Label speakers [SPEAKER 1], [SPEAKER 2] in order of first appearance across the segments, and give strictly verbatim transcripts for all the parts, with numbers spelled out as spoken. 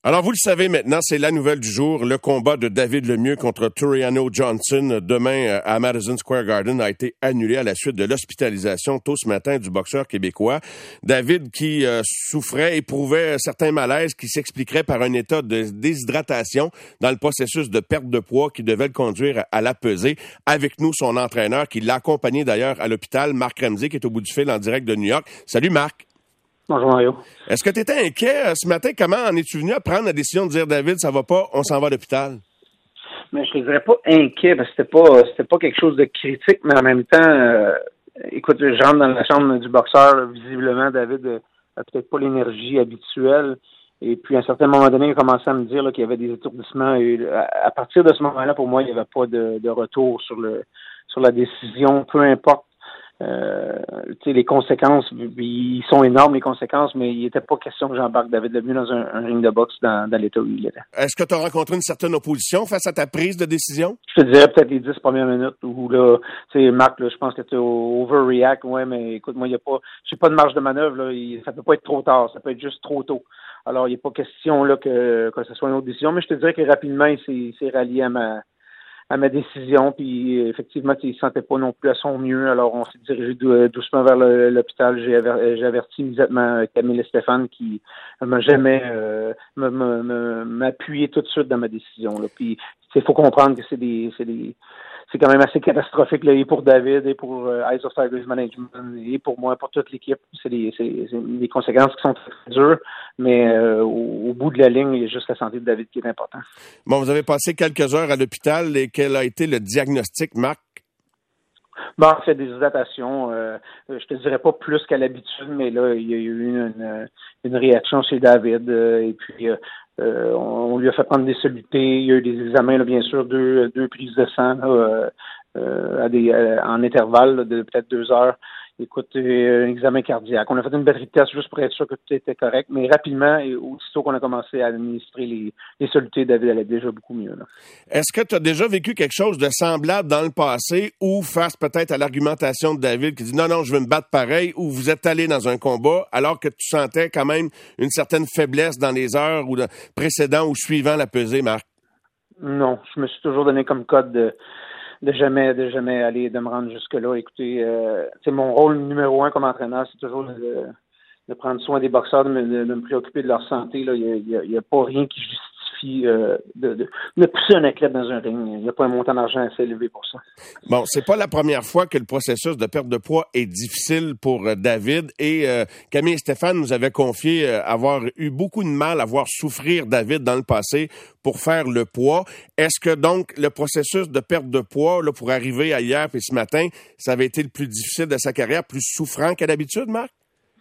[SPEAKER 1] Alors, vous le savez maintenant, c'est la nouvelle du jour. Le combat de David Lemieux contre Tureano Johnson demain à Madison Square Garden a été annulé à la suite de l'hospitalisation tôt ce matin du boxeur québécois. David qui euh, souffrait, éprouvait certains malaises qui s'expliqueraient par un état de déshydratation dans le processus de perte de poids qui devait le conduire à la pesée. Avec nous, son entraîneur qui l'a accompagné d'ailleurs à l'hôpital, Marc Ramsey, qui est au bout du fil en direct de New York. Salut Marc.
[SPEAKER 2] Bonjour Mario.
[SPEAKER 1] Est-ce que tu étais inquiet euh, ce matin? Comment en es-tu venu à prendre la décision de dire, David, ça va pas, on s'en va à l'hôpital?
[SPEAKER 2] Mais je ne dirais pas inquiet, parce que c'était pas c'était pas quelque chose de critique, mais en même temps, euh, écoute, je rentre dans la chambre du boxeur, là, visiblement, David euh, a peut-être pas l'énergie habituelle. Et puis, à un certain moment donné, il a commencé à me dire là, qu'il y avait des étourdissements. Et à, à partir de ce moment-là, pour moi, il n'y avait pas de, de retour sur le sur la décision, peu importe. Euh, tu sais, les conséquences, ils sont énormes, les conséquences, mais il n'était pas question que j'embarque David Lemieux dans un, un ring de boxe dans, dans l'état où il était.
[SPEAKER 1] Est-ce que tu as rencontré une certaine opposition face à ta prise de décision?
[SPEAKER 2] Je te dirais peut-être les dix premières minutes où là, tu sais, Marc, là, je pense que tu overreact, ouais, mais écoute, moi, il n'y a pas, j'ai pas de marge de manœuvre, là, il, ça peut pas être trop tard, ça peut être juste trop tôt. Alors, il n'y a pas question, là, que, que ce soit une autre décision, mais je te dirais que rapidement, il s'est, il s'est rallié à ma, à ma décision, puis effectivement, il ne se sentait pas non plus à son mieux, alors on s'est dirigé dou- doucement vers le, l'hôpital. J'ai, aver- j'ai averti immédiatement Camille et Stéphane qui ne m'a jamais euh, me, me, me, m'appuyé tout de suite dans ma décision. Là. Puis il faut comprendre que c'est des, c'est des c'est quand même assez catastrophique là, et pour David, et pour euh, Eyes of Tigers Management, et pour moi, pour toute l'équipe. C'est des, c'est, c'est des conséquences qui sont très, très dures, mais euh, au, au bout de la ligne, il y a juste la santé de David qui est importante.
[SPEAKER 1] Bon, vous avez passé quelques heures à l'hôpital et quel a été le diagnostic, Marc?
[SPEAKER 2] Bon, on fait des hydratations. Euh, je te dirais pas plus qu'à l'habitude, mais là, il y a eu une, une réaction chez David. Euh, et puis, euh, euh, on, on lui a fait prendre des solutés. Il y a eu des examens, là, bien sûr, deux, deux prises de sang là, euh, à des, à, en intervalle là, de peut-être deux heures. Écoute, euh, un examen cardiaque. On a fait une batterie de tests juste pour être sûr que tout était correct, mais rapidement, et aussitôt qu'on a commencé à administrer les, les solutés, David allait déjà beaucoup mieux. Là.
[SPEAKER 1] Est-ce que tu as déjà vécu quelque chose de semblable dans le passé ou face peut-être à l'argumentation de David qui dit non, non, je veux me battre pareil, ou vous êtes allé dans un combat alors que tu sentais quand même une certaine faiblesse dans les heures ou précédant ou suivant la pesée, Marc?
[SPEAKER 2] Non, je me suis toujours donné comme code de de jamais de jamais aller de me rendre jusque là. Écoutez, euh, c'est mon rôle numéro un comme entraîneur, c'est toujours de, de prendre soin des boxeurs, de me, de, de me préoccuper de leur santé. Là, il y a, il y a pas rien qui justifie euh, de, de, de pousser un athlète dans un ring. Il n'y a pas un montant d'argent assez élevé pour ça.
[SPEAKER 1] Bon, c'est pas la première fois que le processus de perte de poids est difficile pour euh, David et euh, Camille et Stéphane nous avaient confié euh, avoir eu beaucoup de mal à voir souffrir David dans le passé pour faire le poids. Est-ce que donc le processus de perte de poids là, pour arriver à hier puis ce matin, ça avait été le plus difficile de sa carrière, plus souffrant qu'à d'habitude, Marc?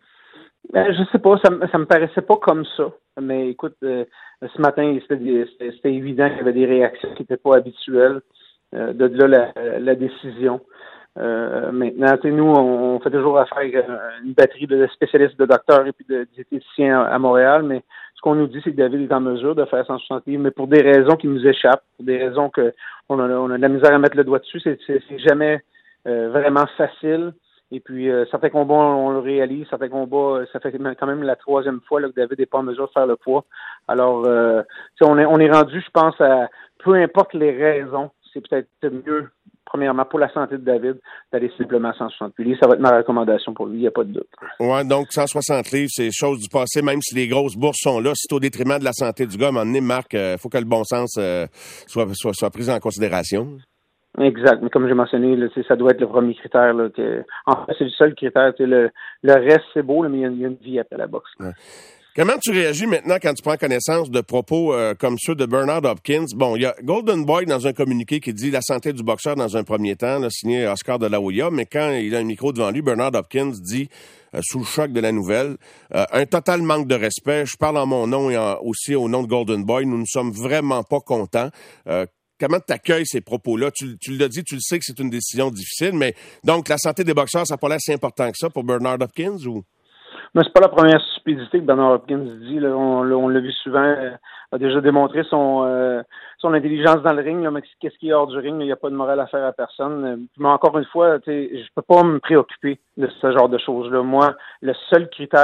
[SPEAKER 2] Ben, je sais pas, ça, ça me paraissait pas comme ça. Mais écoute, euh, ce matin, c'était, c'était, c'était évident qu'il y avait des réactions qui n'étaient pas habituelles. Euh, de là, la, la décision. Euh, maintenant, tu sais, nous, on fait toujours affaire avec une batterie de spécialistes, de docteurs et puis de diététiciens à, à Montréal, mais ce qu'on nous dit, c'est que David est en mesure de faire cent soixante livres, mais pour des raisons qui nous échappent, pour des raisons que on a, on a de la misère à mettre le doigt dessus, c'est, c'est, c'est jamais euh, vraiment facile. Et puis, euh, certains combats, on le réalise. Certains combats, ça fait quand même la troisième fois là, que David n'est pas en mesure de faire le poids. Alors, euh, on est, on est rendu, je pense, à peu importe les raisons, c'est peut-être mieux, premièrement, pour la santé de David, d'aller simplement à cent soixante livres. Ça va être ma recommandation pour lui, il n'y a pas de doute.
[SPEAKER 1] Ouais, donc cent soixante livres, c'est chose du passé, même si les grosses bourses sont là, c'est au détriment de la santé du gars. À un moment donné, Marc, il euh, faut que le bon sens euh, soit, soit, soit pris en considération.
[SPEAKER 2] Exact, mais comme j'ai mentionné, là, ça doit être le premier critère. Là, que, en fait, c'est le seul critère. Le, le reste, c'est beau, là, mais il y, a, il y a une vie après la boxe.
[SPEAKER 1] Ouais. Comment tu réagis maintenant quand tu prends connaissance de propos euh, comme ceux de Bernard Hopkins? Bon, il y a Golden Boy dans un communiqué qui dit la santé du boxeur dans un premier temps, là, signé Oscar de la Hoya, mais quand il a un micro devant lui, Bernard Hopkins dit, euh, sous le choc de la nouvelle, euh, un total manque de respect. Je parle en mon nom et en, aussi au nom de Golden Boy. Nous ne sommes vraiment pas contents. Euh, Comment tu accueilles ces propos-là? Tu, tu l'as dit, tu le sais que c'est une décision difficile, mais donc la santé des boxeurs, ça n'a pas l'air si important que ça pour Bernard Hopkins ou?
[SPEAKER 2] Mais c'est pas la première stupidité que Bernard Hopkins dit. Là. On, on l'a vu souvent. Euh, a déjà démontré son euh, son intelligence dans le ring. Là, mais qu'est-ce qui est hors du ring? Il n'y a pas de morale à faire à personne. Mais encore une fois, je peux pas me préoccuper de ce genre de choses-là. Moi, le seul critère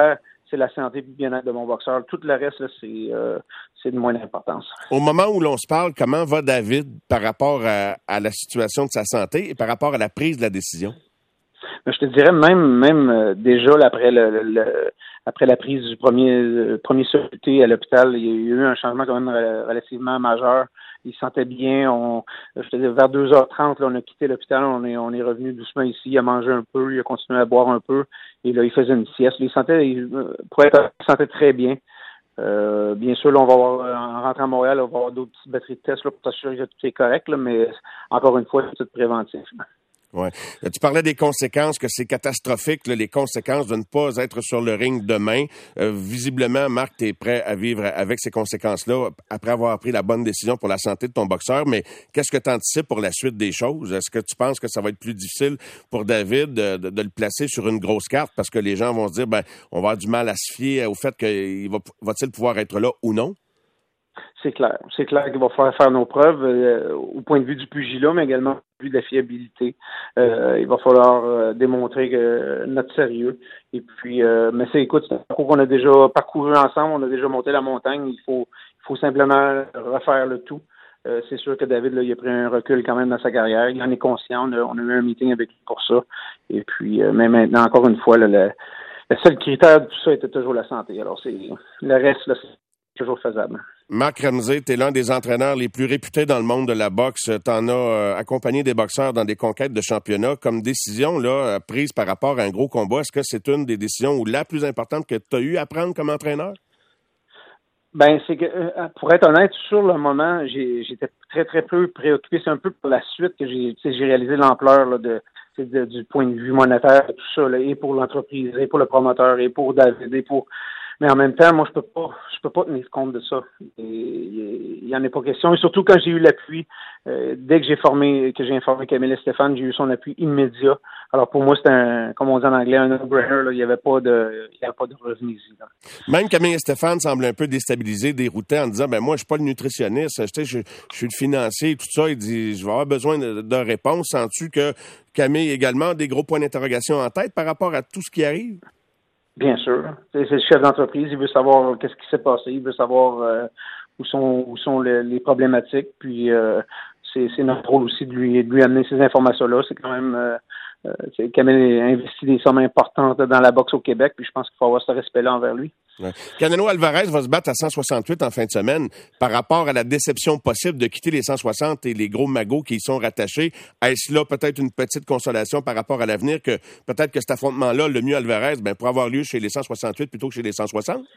[SPEAKER 2] c'est la santé et le bien-être de mon boxeur. Tout le reste, là, c'est, euh, c'est de moindre importance.
[SPEAKER 1] Au moment où l'on se parle, comment va David par rapport à, à la situation de sa santé et par rapport à la prise de la décision?
[SPEAKER 2] Mais je te dirais même même euh, déjà là, après le, le, le après la prise du premier euh, premier sortie à l'hôpital, il y a eu un changement quand même relativement majeur. Il se sentait bien. On, je te dis, vers deux heures trente, là, on a quitté l'hôpital, on est on est revenu doucement ici. Il a mangé un peu, il a continué à boire un peu, et là il faisait une sieste. Il sentait, il, pour être, il sentait très bien. Euh, bien sûr, là, on va avoir, en rentrant à Montréal, on va avoir d'autres petites batteries de tests là, pour s'assurer que tout est correct, là, mais encore une fois, c'est tout préventif.
[SPEAKER 1] Ouais. Tu parlais des conséquences, que c'est catastrophique, là, les conséquences de ne pas être sur le ring demain. Euh, visiblement, Marc, tu es prêt à vivre avec ces conséquences-là après avoir pris la bonne décision pour la santé de ton boxeur. Mais qu'est-ce que tu anticipes pour la suite des choses? Est-ce que tu penses que ça va être plus difficile pour David de, de, de le placer sur une grosse carte parce que les gens vont se dire, ben, on va avoir du mal à se fier au fait qu'il va, va-t-il pouvoir être là ou non?
[SPEAKER 2] C'est clair. C'est clair qu'il va falloir faire nos preuves euh, au point de vue du pugilat, mais également au point de vue de la fiabilité. Euh, il va falloir euh, démontrer que notre sérieux. Et puis, euh, mais c'est, écoute, c'est un parcours qu'on a déjà parcouru ensemble, on a déjà monté la montagne. Il faut, il faut simplement refaire le tout. Euh, c'est sûr que David, là, il a pris un recul quand même dans sa carrière. Il en est conscient. On a, on a eu un meeting avec lui pour ça. Et puis, euh, mais maintenant, encore une fois, là, le, le seul critère de tout ça était toujours la santé. Alors, c'est le reste, là, c'est toujours faisable.
[SPEAKER 1] Marc Ramsey, tu es l'un des entraîneurs les plus réputés dans le monde de la boxe. Tu en as euh, accompagné des boxeurs dans des conquêtes de championnat. Comme décision là, prise par rapport à un gros combat, est-ce que c'est une des décisions ou la plus importante que tu as eu à prendre comme entraîneur?
[SPEAKER 2] Ben, c'est que, euh, pour être honnête, sur le moment, j'ai, j'étais très, très peu préoccupé. C'est un peu pour la suite que j'ai, j'ai réalisé l'ampleur là, de, de, du point de vue monétaire, tout ça, là, et pour l'entreprise, et pour le promoteur, et pour David, et pour... Mais en même temps, moi, je peux pas, je peux pas tenir compte de ça. Il y en a pas question. Et surtout quand j'ai eu l'appui, euh, dès que j'ai formé, que j'ai informé Camille et Stéphane, j'ai eu son appui immédiat. Alors pour moi, c'était un, comme on dit en anglais, un no-brainer. Là. Il y avait pas de, il y avait pas de revenu ici. Là.
[SPEAKER 1] Même Camille et Stéphane semblent un peu déstabilisés, déroutés, en disant, ben moi, je suis pas le nutritionniste, je, je, je suis le financier, tout ça. Il dit, je vais avoir besoin de, de réponses. Sens-tu que Camille également a des gros points d'interrogation en tête par rapport à tout ce qui arrive?
[SPEAKER 2] Bien sûr. C'est, c'est le chef d'entreprise. Il veut savoir qu'est-ce qui s'est passé. Il veut savoir euh, où sont où sont les, les problématiques. Puis euh, c'est, c'est notre rôle aussi de lui de lui amener ces informations-là. C'est quand même euh, euh, Camille a investi des sommes importantes dans la boxe au Québec. Puis je pense qu'il faut avoir ce respect-là envers lui.
[SPEAKER 1] Ouais. Canelo Alvarez va se battre à cent soixante-huit en fin de semaine. Par rapport à la déception possible de quitter les cent soixante et les gros magots qui y sont rattachés, est-ce là peut-être une petite consolation par rapport à l'avenir que peut-être que cet affrontement-là, le mieux Alvarez, ben, pourrait avoir lieu chez les cent soixante-huit plutôt que chez les cent soixante?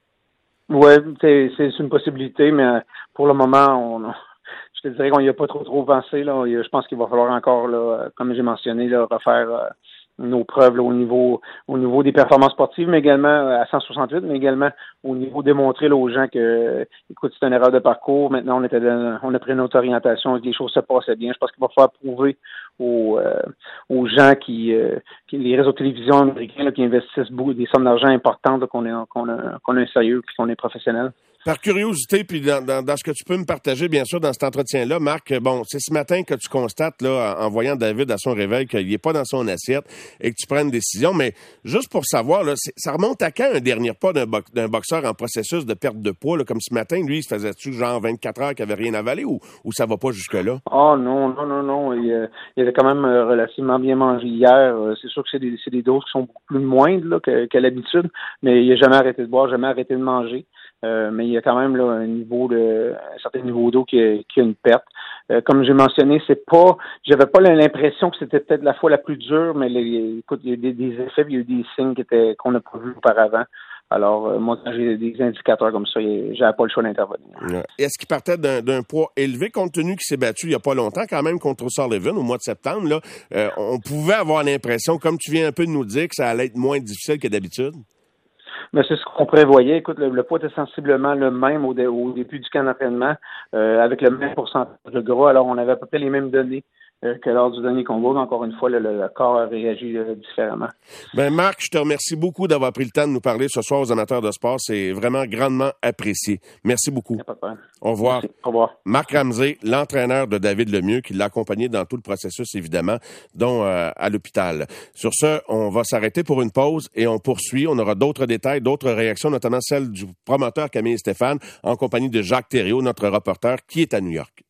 [SPEAKER 2] Oui, c'est, c'est une possibilité, mais pour le moment, on je te dirais qu'on n'y a pas trop trop avancé. Là. Je pense qu'il va falloir encore, là, comme j'ai mentionné, là, refaire euh, nos preuves là, au niveau au niveau des performances sportives, mais également à cent soixante-huit, mais également au niveau démontrer là, aux gens que, écoute, c'est une erreur de parcours. Maintenant, on était dans, on a pris notre orientation et que les choses se passaient bien. Je pense qu'il va falloir prouver aux, euh, aux gens qui, euh, qui, les réseaux de télévision américains là, qui investissent beaucoup des sommes d'argent importantes, là, qu'on est qu'on a qu'on a un sérieux, qu'on est professionnel.
[SPEAKER 1] Par curiosité, puis dans, dans, dans ce que tu peux me partager, bien sûr, dans cet entretien-là, Marc, bon, c'est ce matin que tu constates, là, en, en voyant David à son réveil, qu'il n'est pas dans son assiette et que tu prends une décision, mais juste pour savoir, là, ça remonte à quand un dernier pas d'un, bo- d'un boxeur en processus de perte de poids, là, comme ce matin, lui, il se faisait-tu genre vingt-quatre heures qu'il n'avait rien avalé ou, ou ça va pas jusque-là?
[SPEAKER 2] Oh non, non, non, non, il, euh, il avait quand même euh, relativement bien mangé hier. Euh, c'est sûr que c'est des, c'est des doses qui sont beaucoup plus moindres là, que, qu'à l'habitude, mais il n'a jamais arrêté de boire, jamais arrêté de manger. Euh, mais il y a quand même là, un niveau de un certain niveau d'eau qui a, qui a une perte. Euh, comme j'ai mentionné, c'est pas j'avais pas l'impression que c'était peut-être la fois la plus dure, mais les, écoute, il y a eu des, des effets, il y a eu des signes qui étaient qu'on n'a pas vus auparavant. Alors, euh, moi, quand j'ai des indicateurs comme ça, j'avais pas le choix d'intervenir.
[SPEAKER 1] Ouais. Est-ce qu'il partait d'un, d'un poids élevé, compte tenu qu'il s'est battu il y a pas longtemps, quand même, contre Sullivan au mois de septembre, là, euh, on pouvait avoir l'impression, comme tu viens un peu de nous dire, que ça allait être moins difficile que d'habitude?
[SPEAKER 2] Mais c'est ce qu'on prévoyait. Écoute, le, le poids était sensiblement le même au, dé, au début du camp d'entraînement, euh, avec le même pourcentage de gras. Alors, on avait à peu près les mêmes données euh, que lors du dernier combat. Mais encore une fois, le, le, le corps a réagi euh, différemment.
[SPEAKER 1] Ben Marc, je te remercie beaucoup d'avoir pris le temps de nous parler ce soir aux amateurs de sport. C'est vraiment grandement apprécié. Merci beaucoup.
[SPEAKER 2] Il n'y a pas de problème.
[SPEAKER 1] Au revoir.
[SPEAKER 2] Merci. Au revoir.
[SPEAKER 1] Marc Ramsey, l'entraîneur de David Lemieux, qui l'a accompagné dans tout le processus, évidemment, dont euh, à l'hôpital. Sur ce, on va s'arrêter pour une pause et on poursuit. On aura d'autres détails, d'autres réactions, notamment celle du promoteur Camille Stéphane, en compagnie de Jacques Thériault, notre reporter, qui est à New York.